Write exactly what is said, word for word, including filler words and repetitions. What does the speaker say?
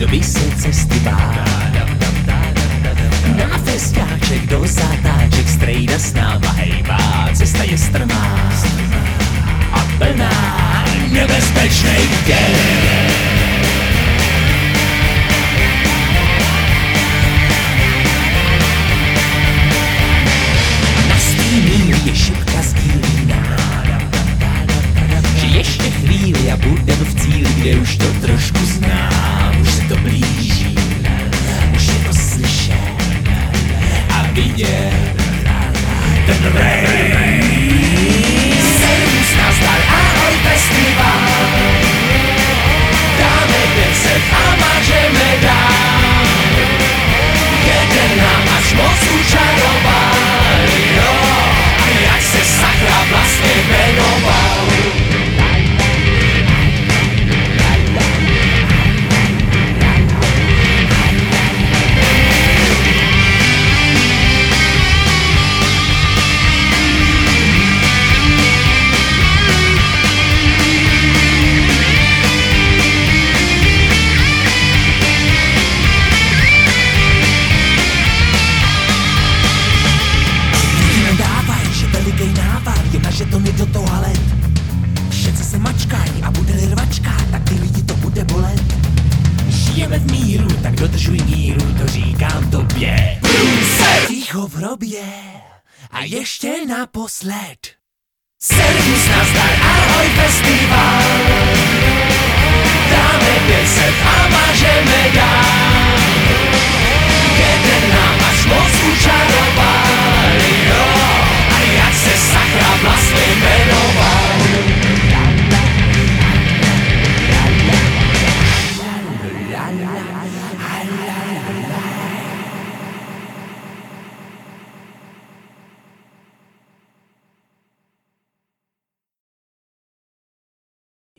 kdo by se cesty bál. Na festiáček do zatáček strejda s náma hejbá, cesta je strmá a plná nebezpečných děl. Na stínu je šipka sdílíná, že ještě chvíli a budem v cíli, kde už to trošku znám, už se to blíží, už je to slyšet a vidět ten rejs. Servus, nazdar, ahoj festival, dáme deset a mážeme dál, jeden nám až moc učaroval, jo, a jak se sakra vlastně jmenoval. Že to do toalet, všetci se mačkají a bude-li rvačka, tak ty lidi to bude bolet. Žijeme v míru, tak dodržuj míru, to říkám tobě. Průser! Ticho v hrobě a ještě naposled. Servus, nazdar, ahoj festival, dáme deset a mážeme dál, jeden nám až moc učaroval, jo, a jak se sakra vlastně jmenoval.